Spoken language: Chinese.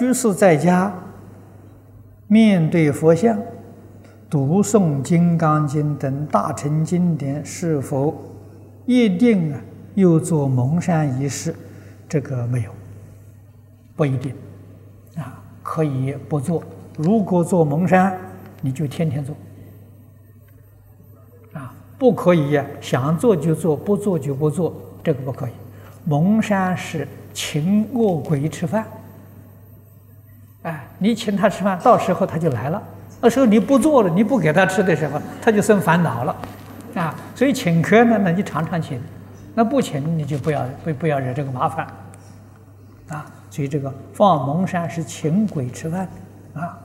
居士在家面对佛像，读诵《金刚经》等大乘经典，是否一定又做蒙山仪式？这个没有，不一定可以不做。如果做蒙山，你就天天做不可以想做就做，不做就不做，这个不可以。蒙山是请恶鬼吃饭，你请他吃饭，到时候他就来了。那时候你不做了，你不给他吃的时候，他就生烦恼了所以请客呢，那你常常请，那不请你就不要惹这个麻烦所以这个放蒙山是请鬼吃饭